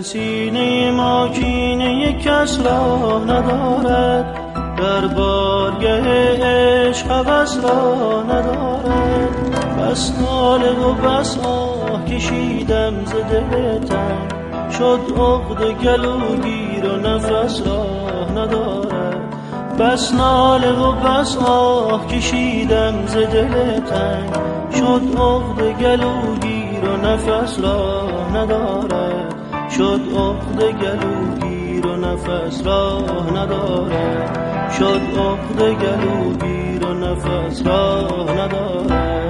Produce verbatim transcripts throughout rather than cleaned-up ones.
سینه ما کینه کس را ندارد، در بارگه عشق هوس را ندارد. بس ناله و بس آه کشیدم ز دل تنگ، شد عقده گلوگیر و نفس راه ندارد. بس ناله و بس آه کشیدم ز دل تنگ، شد عقده گلوگیر و نفس راه ندارد. شد عقده گلوگیر و نفس راه ندارد. شد عقده گلوگیر و نفس راه ندارد.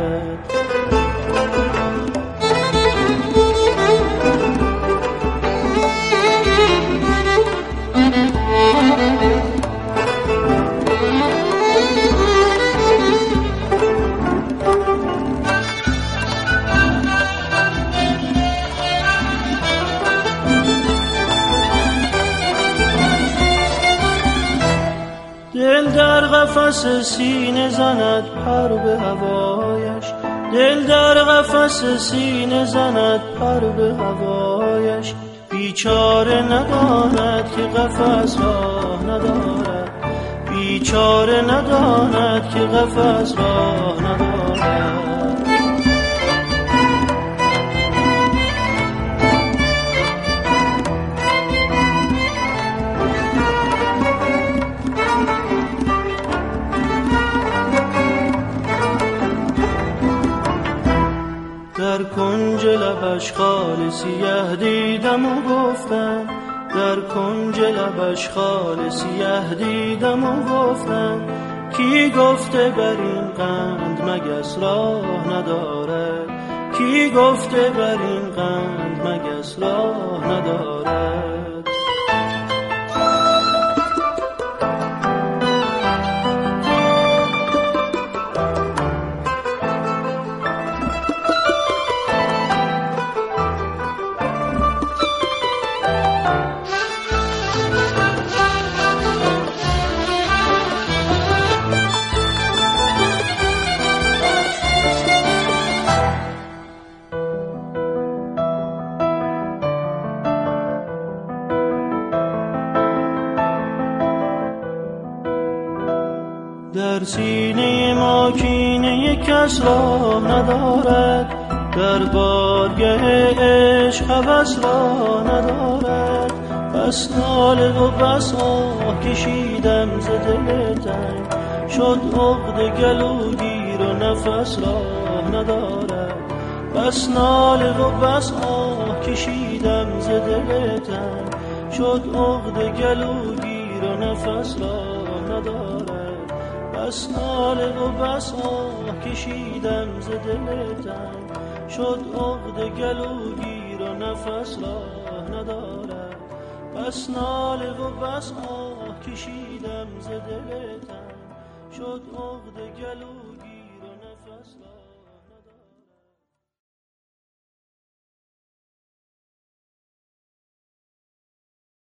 دل در قفس سینه زند پر به هوایش، دل در قفس سینه زند پر به هوایش. بیچاره نداند که قفس راه ندارد، بیچاره نداند که قفس راه ندارد. در کنج لبش خال سیه دیدم و گفتم، در کنج لبش خال سیه دیدم و گفتم. کی گفته بر این قند مگس راه ندارد، کی گفته بر این قند مگس راه ندارد. در سینه ما کینه کس را ندارد، در بارگه عشق هوس را ندارد. بس ناله و بس آه کشیدم ز دل تنگ، شد عقده گلوگیر و نفس راه ندارد. بس ناله و بس آه کشیدم ز دل تنگ، شد عقده گلوگیر و نفس راه ندارد. بس ناله و بس آه کشیدم ز دل تنگ، شد عقده گلوگیر و نفس راه ندارد. بس ناله و بس آه کشیدم ز دل تنگ، شد عقده گلوگیر